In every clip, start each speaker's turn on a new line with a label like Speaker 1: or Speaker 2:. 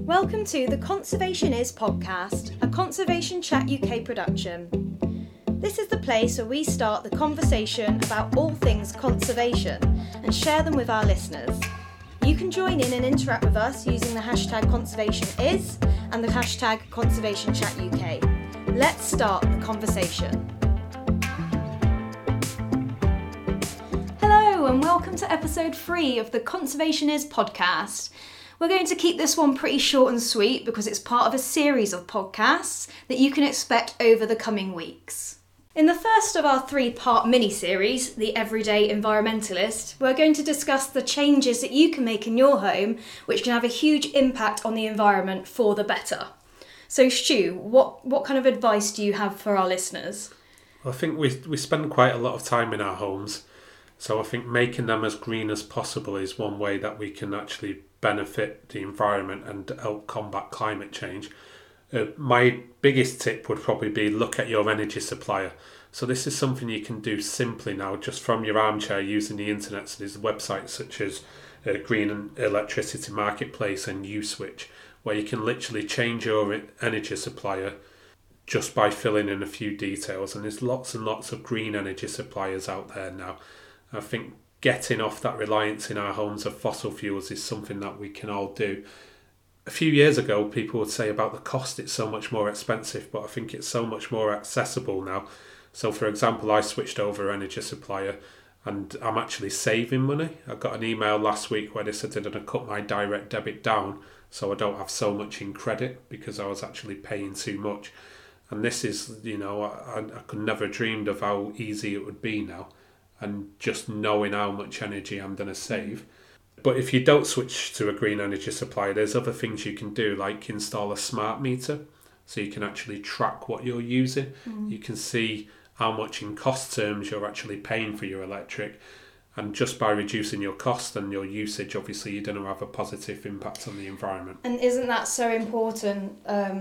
Speaker 1: Welcome to the Conservation Is podcast, a Conservation Chat UK production. This is the place where we start the conversation about all things conservation and share them with our listeners. You can join in and interact with us using the hashtag ConservationIs and the hashtag ConservationChatUK. Let's start the conversation. Hello and welcome to episode 3 of the Conservation Is podcast. We're going to keep this one pretty short and sweet because it's part of a series of podcasts that you can expect over the coming weeks. In the first of our 3-part mini-series, The Everyday Environmentalist, we're going to discuss the changes that you can make in your home which can have a huge impact on the environment for the better. So Stu, what kind of advice do you have for our listeners?
Speaker 2: Well, I think we spend quite a lot of time in our homes, so I think making them as green as possible is one way that we can actually benefit the environment and help combat climate change. My biggest tip would probably be look at your energy supplier. So this is something you can do simply now, just from your armchair using the internet. So there's websites such as Green Electricity Marketplace and USwitch, where you can literally change your energy supplier just by filling in a few details. And there's lots and lots of green energy suppliers out there now. I think getting off that reliance in our homes of fossil fuels is something that we can all do. A few years ago, people would say about the cost, it's so much more expensive, but I think it's so much more accessible now. So, for example, I switched over energy supplier and I'm actually saving money. I got an email last week where they said they're going to cut my direct debit down so I don't have so much in credit because I was actually paying too much. And this is, I could never dreamed of how easy it would be now. And just knowing how much energy I'm going to save. But if you don't switch to a green energy supplier, there's other things you can do, like install a smart meter, so you can actually track what you're using. You can see how much in cost terms you're actually paying for your electric. And just by reducing your cost and your usage, obviously you're going to have a positive impact on the environment.
Speaker 1: And isn't that so important?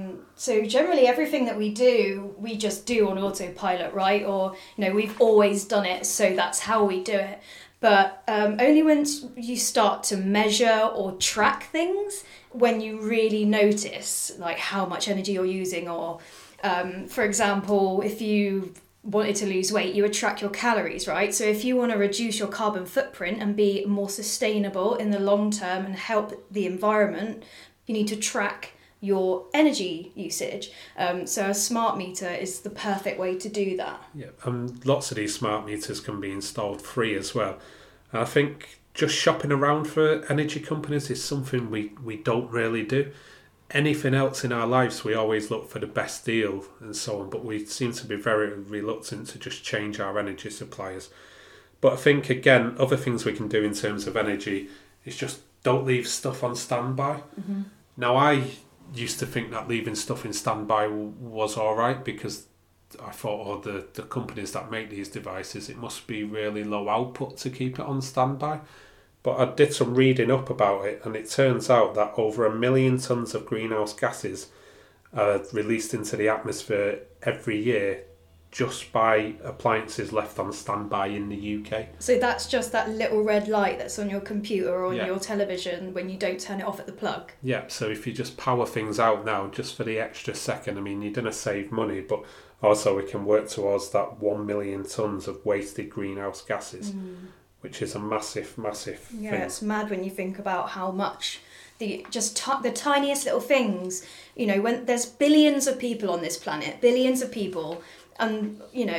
Speaker 1: So generally everything that we do, we just do on autopilot, right? Or, we've always done it, so that's how we do it. But only once you start to measure or track things, when you really notice like how much energy you're using, or for example, if you wanted to lose weight, you would track your calories, right? So if you want to reduce your carbon footprint and be more sustainable in the long term and help the environment, you need to track your energy usage. So a smart meter is the perfect way to do that.
Speaker 2: Yeah, and lots of these smart meters can be installed free as well. And I think just shopping around for energy companies is something we don't really do. Anything else in our lives, we always look for the best deal and so on, but we seem to be very reluctant to just change our energy suppliers. But I think, again, other things we can do in terms of energy is just don't leave stuff on standby. Mm-hmm. Now, I used to think that leaving stuff in standby was all right because I thought, the companies that make these devices, it must be really low output to keep it on standby. But I did some reading up about it, and it turns out that over 1 million tonnes of greenhouse gases are released into the atmosphere every year just by appliances left on standby in the UK.
Speaker 1: So that's just that little red light that's on your computer or on your television when you don't turn it off at the plug?
Speaker 2: Yeah, so if you just power things out now just for the extra second, you're going to save money, but also we can work towards that 1 million tonnes of wasted greenhouse gases. Which is a massive thing.
Speaker 1: Yeah, it's mad when you think about how much the tiniest little things, when there's billions of people on this planet, billions of people, and,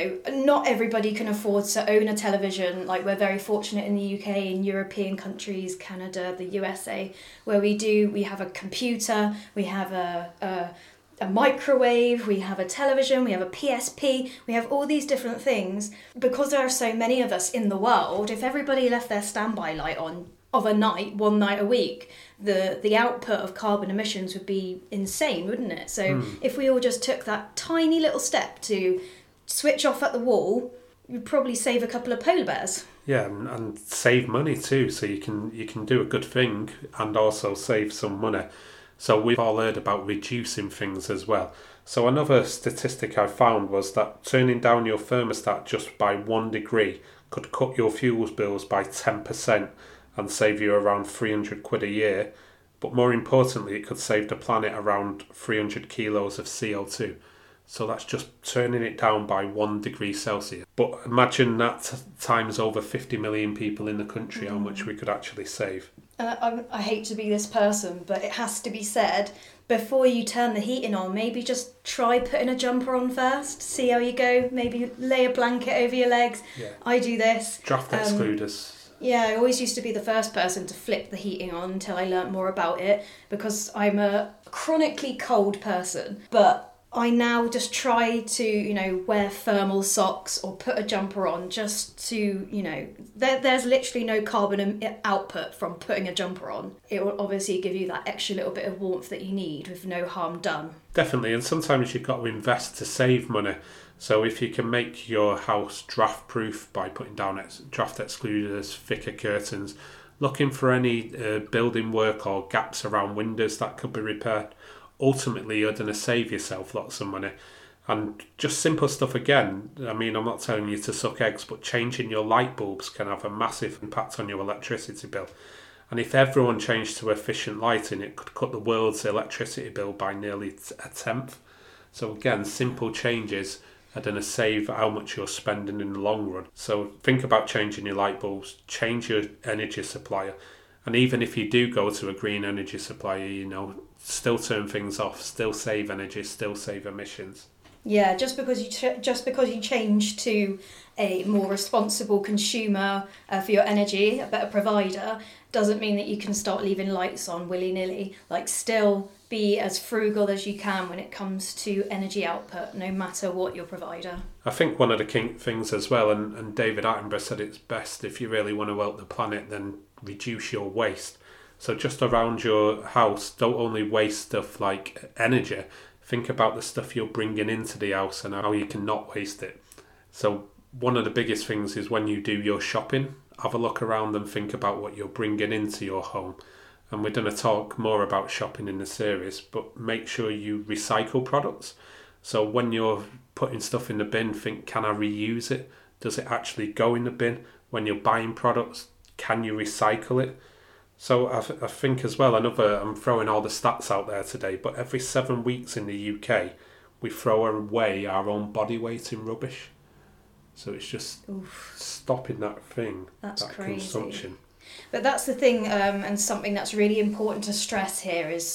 Speaker 1: not everybody can afford to own a television. Like, we're very fortunate in the UK, in European countries, Canada, the USA, where we have a computer, we have a microwave, we have a television, we have a PSP, we have all these different things. Because there are so many of us in the world, if everybody left their standby light on of a night, one night a week, the output of carbon emissions would be insane, wouldn't it? So if we all just took that tiny little step to switch off at the wall, you'd probably save a couple of polar bears.
Speaker 2: Yeah, and save money too, so you can do a good thing and also save some money. So we've all heard about reducing things as well. So another statistic I found was that turning down your thermostat just by 1 degree could cut your fuels bills by 10% and save you around £300 a year. But more importantly, it could save the planet around 300 kilos of CO2. So that's just turning it down by 1 degree Celsius. But imagine that times over 50 million people in the country, how much we could actually save.
Speaker 1: I hate to be this person, but it has to be said, before you turn the heating on, maybe just try putting a jumper on first, see how you go, maybe lay a blanket over your legs.
Speaker 2: Yeah.
Speaker 1: I do this.
Speaker 2: Draft excluders.
Speaker 1: Yeah, I always used to be the first person to flip the heating on until I learnt more about it, because I'm a chronically cold person. But I now just try to, wear thermal socks or put a jumper on just to, there's literally no carbon output from putting a jumper on. It will obviously give you that extra little bit of warmth that you need with no harm done.
Speaker 2: Definitely, and sometimes you've got to invest to save money. So if you can make your house draft proof by putting down draft excluders, thicker curtains, looking for any building work or gaps around windows that could be repaired, ultimately you're going to save yourself lots of money. And just simple stuff again, I mean, I'm not telling you to suck eggs, but changing your light bulbs can have a massive impact on your electricity bill. And if everyone changed to efficient lighting, it could cut the world's electricity bill by nearly a tenth. So again, simple changes are going to save how much you're spending in the long run. So think about changing your light bulbs, change your energy supplier. And even if you do go to a green energy supplier, still turn things off, still save energy, still save emissions.
Speaker 1: Yeah, just because you change to a more responsible consumer for your energy, a better provider, doesn't mean that you can start leaving lights on willy-nilly. Still be as frugal as you can when it comes to energy output, no matter what your provider.
Speaker 2: I think one of the key things as well, and David Attenborough said it's best, if you really want to help the planet, then reduce your waste. So just around your house, don't only waste stuff like energy, think about the stuff you're bringing into the house and how you can not waste it. So one of the biggest things is when you do your shopping, have a look around and think about what you're bringing into your home. And we're going to talk more about shopping in the series, but make sure you recycle products. So when you're putting stuff in the bin, think, can I reuse it? Does it actually go in the bin? When you're buying products, can you recycle it? So I think as well, I'm throwing all the stats out there today, but every 7 weeks in the UK, we throw away our own body weight in rubbish. So it's just stopping that thing,
Speaker 1: that's
Speaker 2: that
Speaker 1: crazy.
Speaker 2: Consumption.
Speaker 1: But that's the thing, and something that's really important to stress here is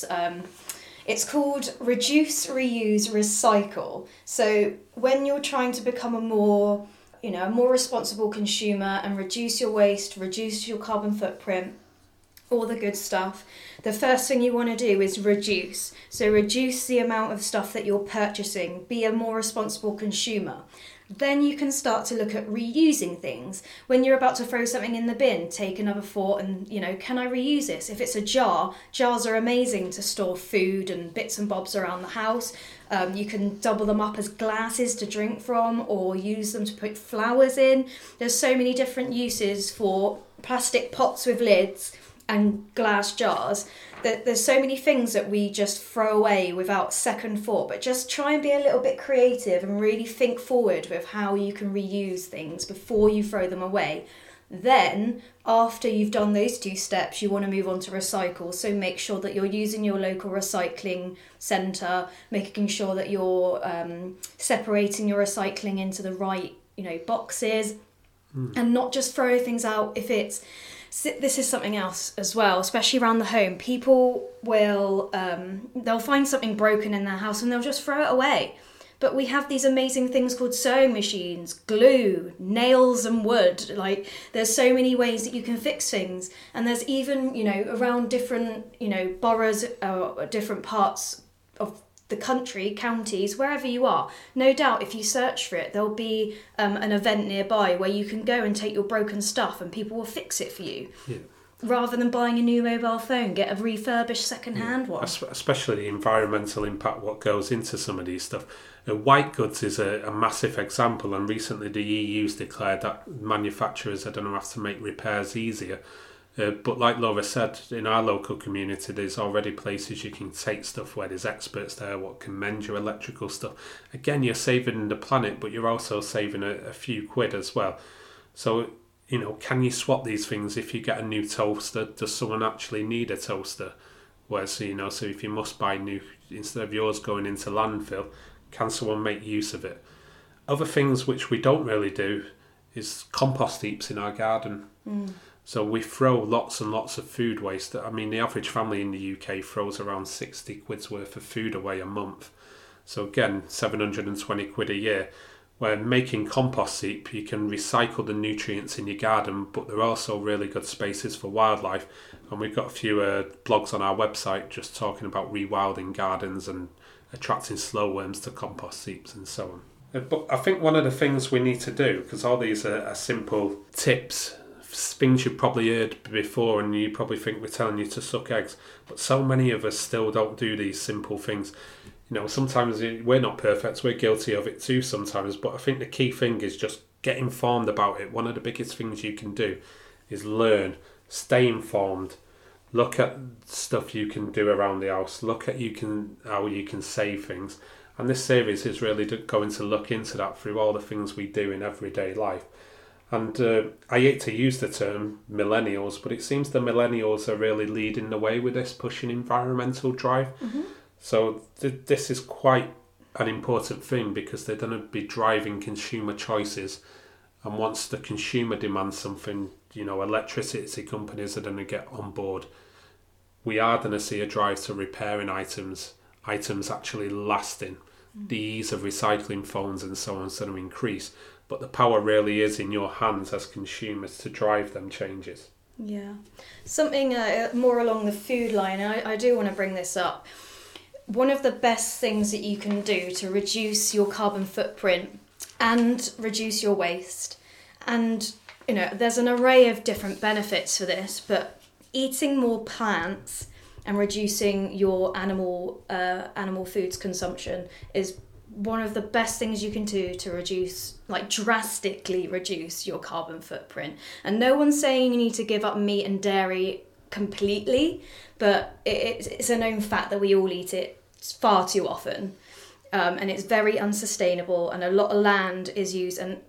Speaker 1: it's called reduce, reuse, recycle. So when you're trying to become a more responsible consumer and reduce your waste, reduce your carbon footprint, all the good stuff, the first thing you want to do is reduce. So reduce the amount of stuff that you're purchasing, be a more responsible consumer. Then you can start to look at reusing things. When you're about to throw something in the bin, take another thought and, can I reuse this? If it's a jar, jars are amazing to store food and bits and bobs around the house. You can double them up as glasses to drink from or use them to put flowers in. There's so many different uses for plastic pots with lids and glass jars. There's so many things that we just throw away without second thought, but just try and be a little bit creative and really think forward with how you can reuse things before you throw them away. Then, after you've done those 2 steps, you want to move on to recycle. So make sure that you're using your local recycling centre, making sure that you're separating your recycling into the right, boxes, and not just throw things out if it's... This is something else as well, especially around the home. People will, they'll find something broken in their house and they'll just throw it away. But we have these amazing things called sewing machines, glue, nails and wood. There's so many ways that you can fix things. And there's even, around different, boroughs, different parts of the country, counties, wherever you are, no doubt if you search for it, there'll be an event nearby where you can go and take your broken stuff and people will fix it for you. Yeah. Rather than buying a new mobile phone, get a refurbished second-hand one.
Speaker 2: Especially the environmental impact, what goes into some of these stuff. White goods is a massive example, and recently the EU's declared that manufacturers are going to have to make repairs easier. But like Laura said, in our local community, there's already places you can take stuff where there's experts there what can mend your electrical stuff. Again, you're saving the planet, but you're also saving a few quid as well. So, can you swap these things if you get a new toaster? Does someone actually need a toaster? Whereas, so if you must buy new, instead of yours going into landfill, can someone make use of it? Other things which we don't really do is compost heaps in our garden. So we throw lots and lots of food waste. I mean, the average family in the UK throws around 60 quid's worth of food away a month. So again, 720 quid a year. Where making compost heap, you can recycle the nutrients in your garden, but they're also really good spaces for wildlife. And we've got a few blogs on our website just talking about rewilding gardens and attracting slow worms to compost heaps and so on. But I think one of the things we need to do, because all these are simple tips, things you've probably heard before and you probably think we're telling you to suck eggs, but so many of us still don't do these simple things. Sometimes we're not perfect, we're guilty of it too sometimes, but I think the key thing is just get informed about it. One of the biggest things you can do is learn, stay informed, look at stuff you can do around the house, look at how you can save things. And this series is really going to look into that through all the things we do in everyday life. And I hate to use the term millennials, but it seems the millennials are really leading the way with this, pushing environmental drive. So this is quite an important thing because they're going to be driving consumer choices. And once the consumer demands something, electricity companies are going to get on board. We are going to see a drive to repairing items actually lasting. The ease of recycling phones and so on is going to increase. But the power really is in your hands as consumers to drive them changes.
Speaker 1: Yeah. Something more along the food line, I do want to bring this up. One of the best things that you can do to reduce your carbon footprint and reduce your waste, and there's an array of different benefits for this, but eating more plants and reducing your animal foods consumption is one of the best things you can do to drastically reduce your carbon footprint. And no one's saying you need to give up meat and dairy completely, but it's a known fact that we all eat it far too often, and it's very unsustainable, and a lot of land is used and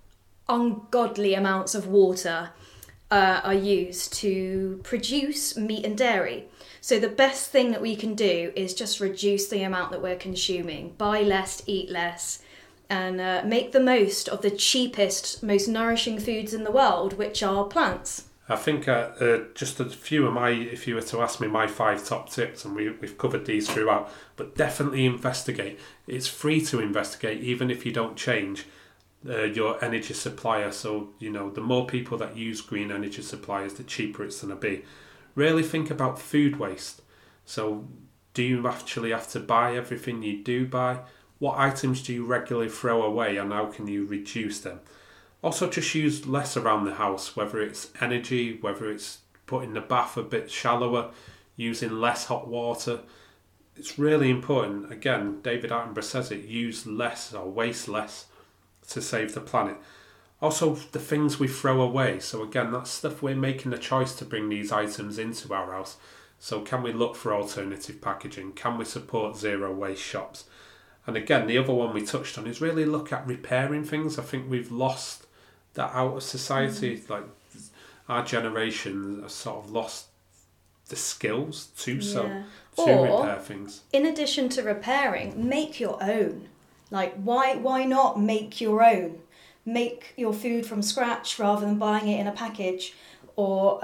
Speaker 1: ungodly amounts of water are used to produce meat and dairy. So the best thing that we can do is just reduce the amount that we're consuming, buy less, eat less, and make the most of the cheapest, most nourishing foods in the world, which are plants.
Speaker 2: I think just a few of if you were to ask me my 5 top tips, and we've covered these throughout, but definitely investigate. It's free to investigate, even if you don't change your energy supplier. So, the more people that use green energy suppliers, the cheaper it's going to be. Really think about food waste. So, do you actually have to buy everything you do buy? What items do you regularly throw away, and how can you reduce them? Also, just use less around the house, whether it's energy, whether it's putting the bath a bit shallower, using less hot water. It's really important. Again, David Attenborough says it, use less or waste less to save the planet. Also, the things we throw away. So again, that's stuff we're making the choice to bring these items into our house. So can we look for alternative packaging? Can we support zero waste shops? And again, the other one we touched on is really look at repairing things. I think we've lost that out of society. Like our generation has sort of lost the skills to repair things.
Speaker 1: In addition to repairing, make your own. Like why not make your own? Make your food from scratch rather than buying it in a package, or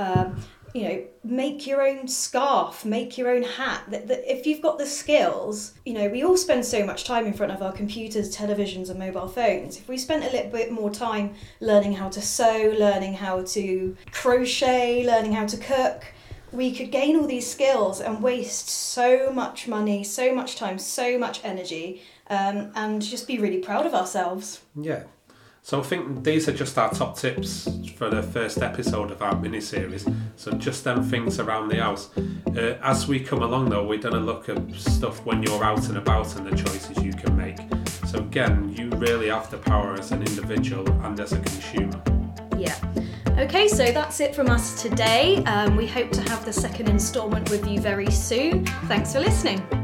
Speaker 1: make your own scarf, make your own hat. If you've got the skills, we all spend so much time in front of our computers, televisions and mobile phones. If we spent a little bit more time learning how to sew, learning how to crochet, learning how to cook, we could gain all these skills and waste so much money, so much time, so much energy, and just be really proud of ourselves.
Speaker 2: Yeah. So I think these are just our top tips for the first episode of our mini-series. So just them things around the house. As we come along though, we're going to look at stuff when you're out and about and the choices you can make. So again, you really have the power as an individual and as a consumer.
Speaker 1: Yeah. Okay, so that's it from us today. We hope to have the second instalment with you very soon. Thanks for listening.